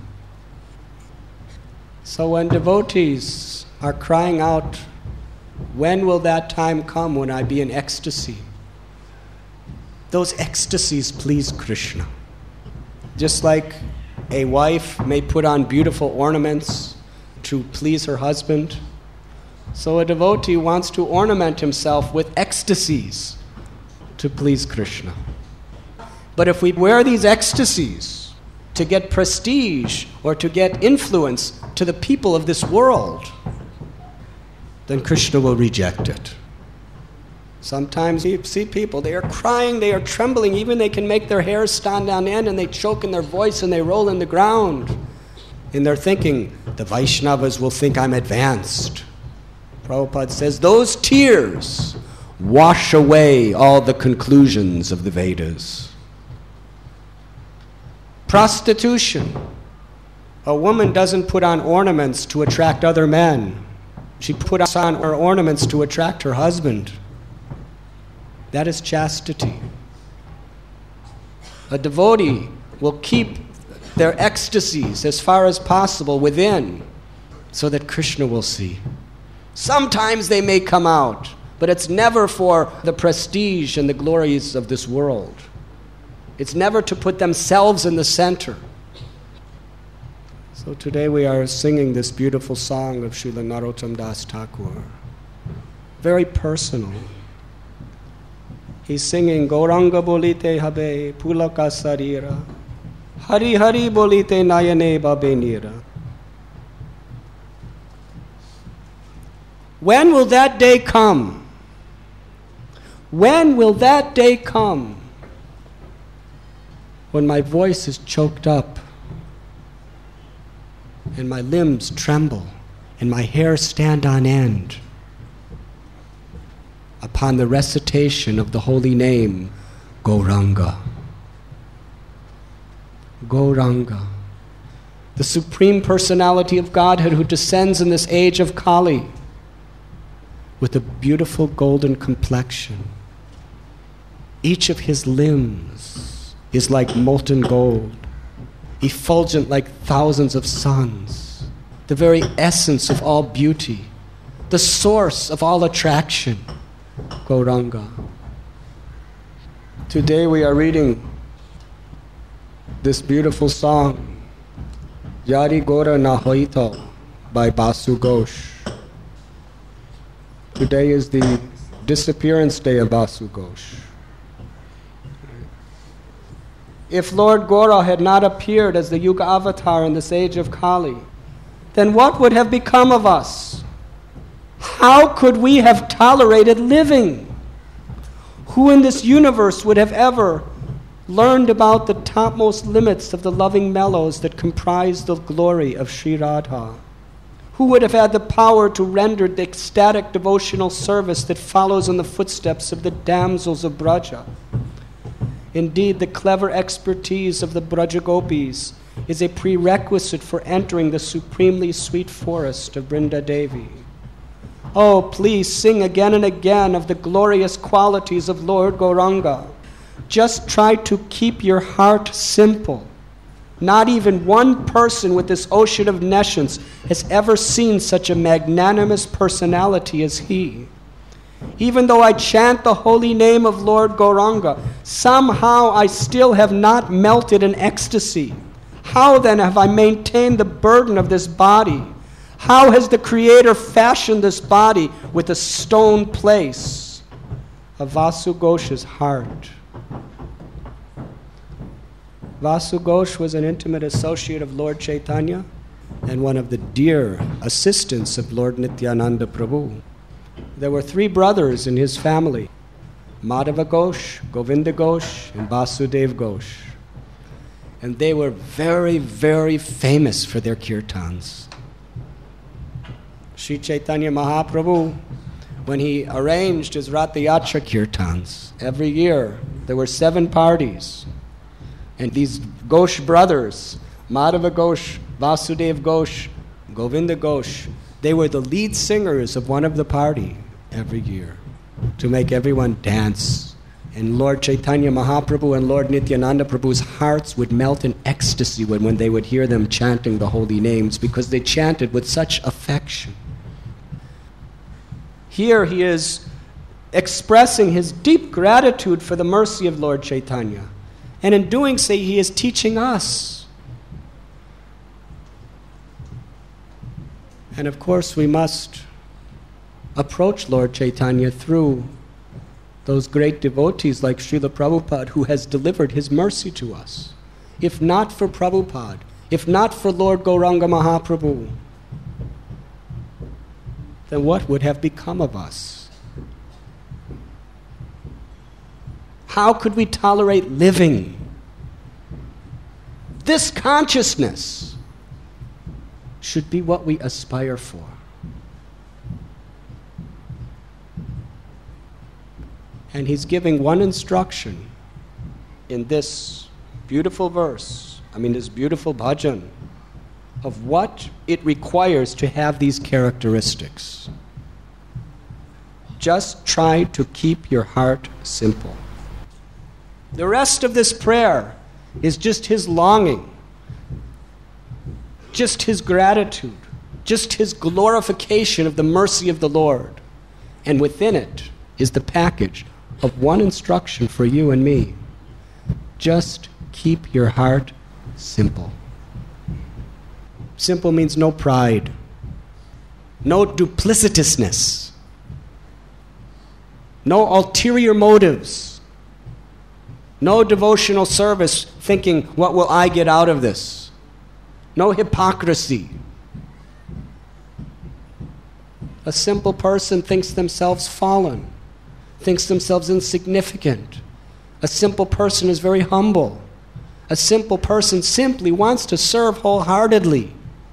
So when devotees are crying out, when will that time come when I be in ecstasy? Those ecstasies please Krishna. Just like a wife may put on beautiful ornaments to please her husband, so a devotee wants to ornament himself with ecstasies to please Krishna. But if we wear these ecstasies to get prestige or to get influence to the people of this world, then Krishna will reject it. Sometimes you see people, they are crying, they are trembling, even they can make their hair stand on end and they choke in their voice and they roll in the ground. And they're thinking, the Vaishnavas will think I'm advanced. Prabhupada says, those tears wash away all the conclusions of the Vedas. Prostitution. A woman doesn't put on ornaments to attract other men. She puts on her ornaments to attract her husband. That is chastity. A devotee will keep their ecstasies as far as possible within so that Krishna will see. Sometimes they may come out, but it's never for the prestige and the glories of this world. It's never to put themselves in the center. So today we are singing this beautiful song of Srila Narottam Das Thakur. Very personal. He's singing, Gauranga bolite habe pulaka sarira, Hari Hari bolite nayane babe nira. When will that day come? When will that day come when my voice is choked up and my limbs tremble and my hair stand on end upon the recitation of the holy name, Gauranga. Gauranga, the Supreme Personality of Godhead who descends in this age of Kali with a beautiful golden complexion. Each of his limbs is like molten gold, effulgent like thousands of suns, the very essence of all beauty, the source of all attraction. Gauranga. Today we are reading this beautiful song, Yari Gora Na Hoito by Basu Ghosh. Today is the disappearance day of Basu Ghosh. If Lord Gora had not appeared as the Yuga avatar in this age of Kali, then what would have become of us? How could we have tolerated living? Who in this universe would have ever learned about the topmost limits of the loving mellows that comprise the glory of Sri Radha? Who would have had the power to render the ecstatic devotional service that follows in the footsteps of the damsels of Braja? Indeed, the clever expertise of the Braja Gopis is a prerequisite for entering the supremely sweet forest of Vrinda Devi. Oh, please sing again and again of the glorious qualities of Lord Gauranga. Just try to keep your heart simple. Not even one person with this ocean of nescience has ever seen such a magnanimous personality as he. Even though I chant the holy name of Lord Gauranga, somehow I still have not melted in ecstasy. How then have I maintained the burden of this body? How has the Creator fashioned this body with a stone place of Vasu Ghosh's heart? Vasu Ghosh was an intimate associate of Lord Chaitanya and one of the dear assistants of Lord Nityananda Prabhu. There were 3 brothers in his family, Madhava Ghosh, Govinda Ghosh, and Vasudev Ghosh. And they were very, very famous for their kirtans. Sri Chaitanya Mahaprabhu, when he arranged his Ratha Yatra kirtans, every year there were 7 parties. And these Ghosh brothers, Madhava Ghosh, Vasudev Ghosh, Govinda Ghosh, they were the lead singers of one of the party every year to make everyone dance. And Lord Chaitanya Mahaprabhu and Lord Nityananda Prabhu's hearts would melt in ecstasy when they would hear them chanting the holy names, because they chanted with such affection. Here he is expressing his deep gratitude for the mercy of Lord Chaitanya. And in doing so, he is teaching us. And of course, we must approach Lord Chaitanya through those great devotees like Srila Prabhupada, who has delivered his mercy to us. If not for Prabhupada, if not for Lord Gauranga Mahaprabhu, then what would have become of us? How could we tolerate living? This consciousness should be what we aspire for. And he's giving one instruction in this beautiful verse, this beautiful bhajan, of what it requires to have these characteristics. Just try to keep your heart simple. The rest of this prayer is just his longing, just his gratitude, just his glorification of the mercy of the Lord. And within it is the package of one instruction for you and me. Just keep your heart simple. Simple means no pride, no duplicitousness, no ulterior motives, no devotional service thinking, what will I get out of this? No hypocrisy. A simple person thinks themselves fallen, thinks themselves insignificant. A simple person is very humble. A simple person simply wants to serve wholeheartedly.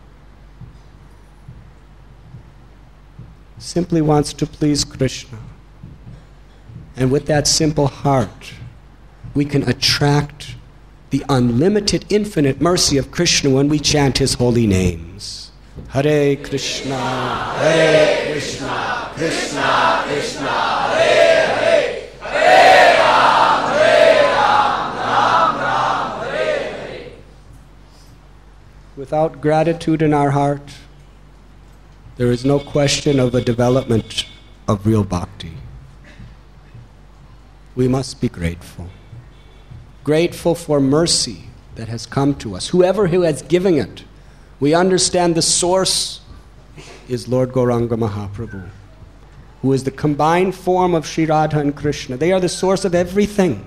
Simply wants to please Krishna. And with that simple heart, we can attract the unlimited, infinite mercy of Krishna when we chant his holy names. Hare Krishna, Hare Krishna, Krishna Krishna, Hare Hare, Hare Ram, Ram Ram, Hare Hare. Without gratitude in our heart, there is no question of a development of real bhakti. We must be grateful. Grateful for mercy that has come to us. Whoever who has given it, we understand the source is Lord Gauranga Mahaprabhu, who is the combined form of Sri Radha and Krishna. They are the source of everything.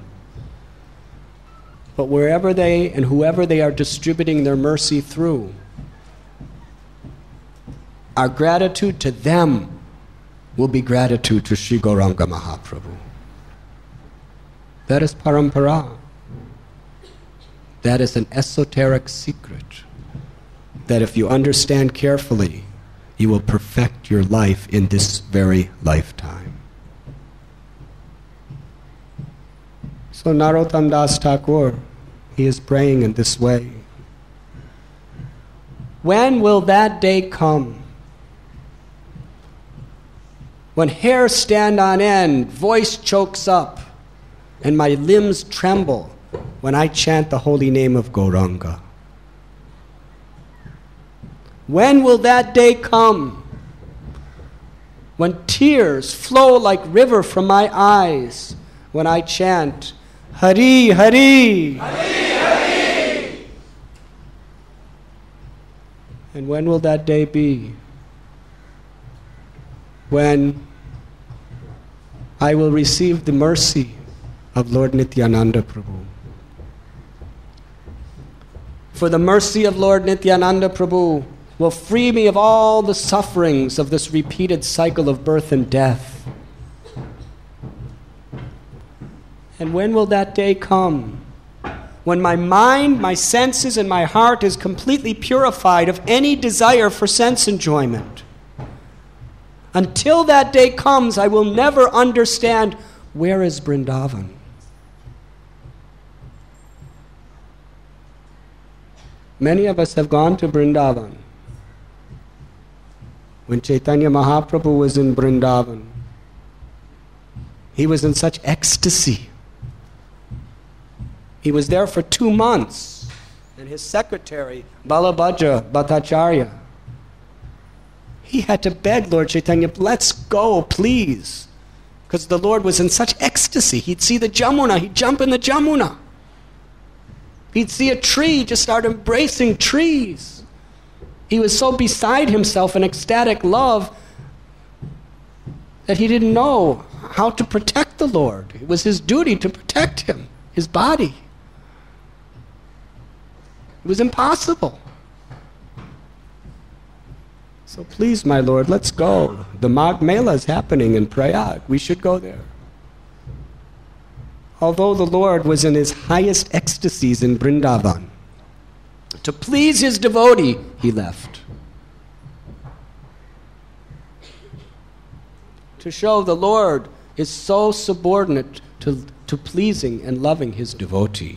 But wherever they and whoever they are distributing their mercy through, our gratitude to them will be gratitude to Sri Gauranga Mahaprabhu. That is parampara. That is an esoteric secret that if you understand carefully, you will perfect your life in this very lifetime. So Narottam Das Thakur, he is praying in this way. When will that day come when hair stand on end, voice chokes up, and my limbs tremble when I chant the holy name of Gauranga? When will that day come when tears flow like river from my eyes when I chant, Hari, Hari?
Hari, Hari.
And when will that day be? When I will receive the mercy of Lord Nityananda Prabhu. For the mercy of Lord Nityananda Prabhu will free me of all the sufferings of this repeated cycle of birth and death. And when will that day come? When my mind, my senses, and my heart is completely purified of any desire for sense enjoyment. Until that day comes, I will never understand where is Vrindavan. Many of us have gone to Vrindavan. When Chaitanya Mahaprabhu was in Vrindavan, he was in such ecstasy. He was there for 2 months, and his secretary, Balabhaja Bhattacharya, he had to beg Lord Chaitanya, let's go, please. Because the Lord was in such ecstasy. He'd see the Jamuna, he'd jump in the Jamuna. He'd see a tree, just start embracing trees. He was so beside himself in ecstatic love that he didn't know how to protect the Lord. It was his duty to protect him, his body. It was impossible. So please, my Lord, let's go. The Magh Mela is happening in Prayag. We should go there. Although the Lord was in his highest ecstasies in Vrindavan, to please his devotee, he left. To show the Lord is so subordinate to pleasing and loving his devotee.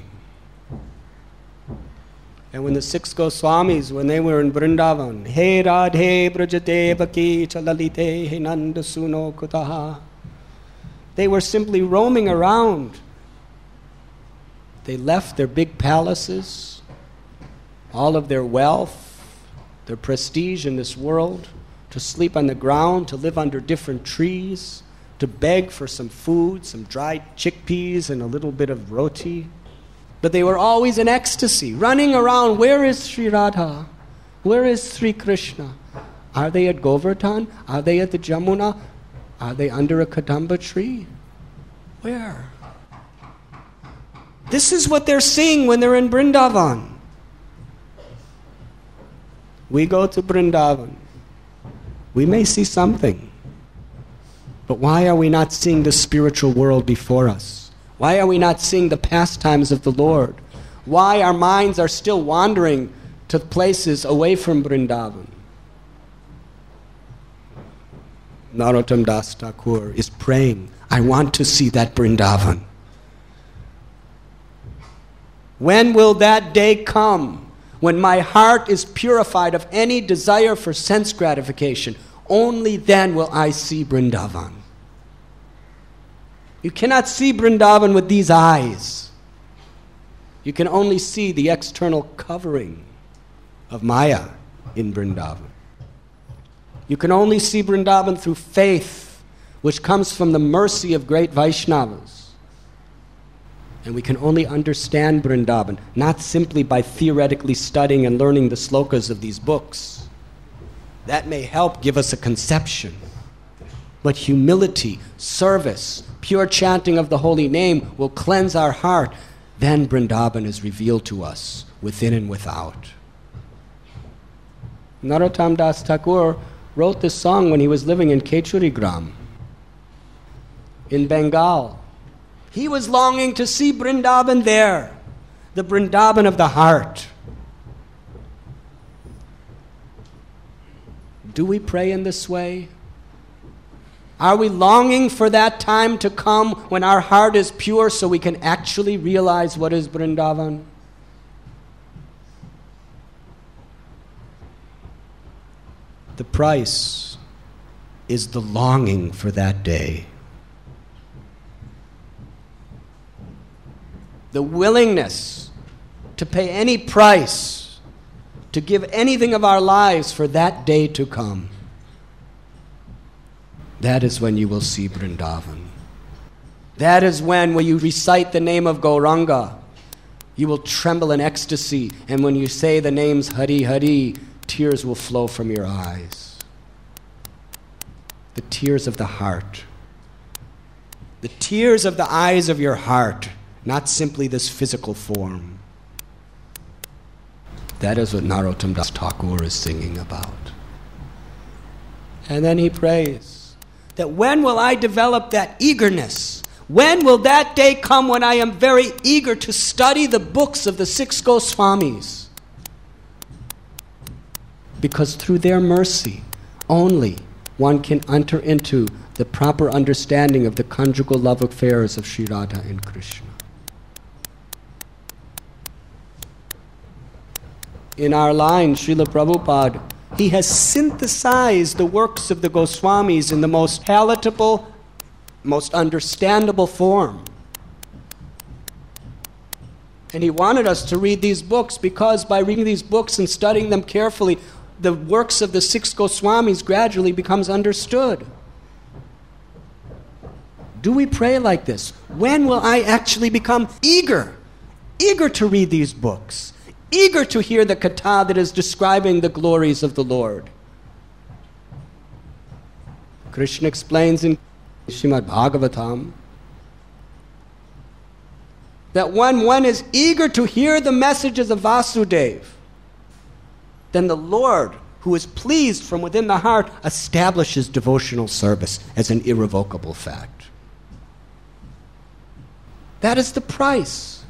And when the 6 Goswamis, when they were in Vrindavan, He Radhe Brajate Baki Chalalite He Nanda Suno Kutaha, they were simply roaming around. They left their big palaces, all of their wealth, their prestige in this world, to sleep on the ground, to live under different trees, to beg for some food, some dried chickpeas and a little bit of roti. But they were always in ecstasy, running around. Where is Sri Radha? Where is Sri Krishna? Are they at Govardhan? Are they at the Jamuna? Are they under a Kadamba tree? Where? This is what they're seeing when they're in Vrindavan. We go to Vrindavan. We may see something. But why are we not seeing the spiritual world before us? Why are we not seeing the pastimes of the Lord? Why our minds are still wandering to places away from Vrindavan? Narottam Das Thakur is praying, I want to see that Vrindavan. When will that day come when my heart is purified of any desire for sense gratification? Only then will I see Vrindavan. You cannot see Vrindavan with these eyes. You can only see the external covering of Maya in Vrindavan. You can only see Vrindavan through faith, which comes from the mercy of great Vaishnavas. And we can only understand Vrindavan, not simply by theoretically studying and learning the slokas of these books. That may help give us a conception. But humility, service, pure chanting of the holy name will cleanse our heart. Then Vrindavan is revealed to us, within and without. Narottam Das Thakur wrote this song when he was living in Kechurigram, in Bengal. He was longing to see Vrindavan there, the Vrindavan of the heart. Do we pray in this way? Are we longing for that time to come when our heart is pure so we can actually realize what is Vrindavan? The price is the longing for that day. The willingness to pay any price to give anything of our lives for that day to come, that is when you will see Vrindavan. That is when you recite the name of Gauranga, you will tremble in ecstasy, and when you say the names Hari Hari, tears will flow from your eyes. The tears of the heart. The tears of the eyes of your heart, not simply this physical form. That is what Narottam Das Thakur is singing about. And then he prays that when will I develop that eagerness? When will that day come when I am very eager to study the books of the 6 Goswamis? Because through their mercy only one can enter into the proper understanding of the conjugal love affairs of Sri Radha and Krishna. In our line, Srila Prabhupada, he has synthesized the works of the Goswamis in the most palatable, most understandable form. And he wanted us to read these books because by reading these books and studying them carefully, the works of the 6 Goswamis gradually becomes understood. Do we pray like this? When will I actually become eager to read these books? Eager to hear the katha that is describing the glories of the Lord. Krishna explains in Srimad Bhagavatam that when one is eager to hear the messages of Vasudeva, then the Lord, who is pleased from within the heart, establishes devotional service as an irrevocable fact. That is the price.